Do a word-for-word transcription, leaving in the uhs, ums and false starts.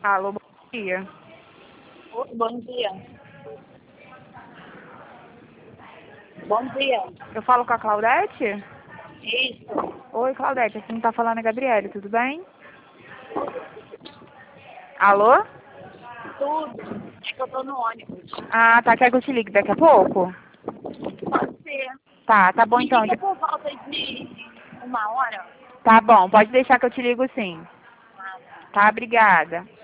Alô, bom dia. Oi, bom dia. Bom dia. Eu falo com a Claudete? Isso. Oi, Claudete, aqui não tá falando é Gabriele, tudo bem? Alô? Tudo. É que eu tô no ônibus. Ah, tá, quer que eu te ligue daqui a pouco? Pode ser. Tá, tá bom Me então. liga por volta de uma hora. Tá bom, pode deixar que eu te ligo sim. Ah, tá. Tá, obrigada.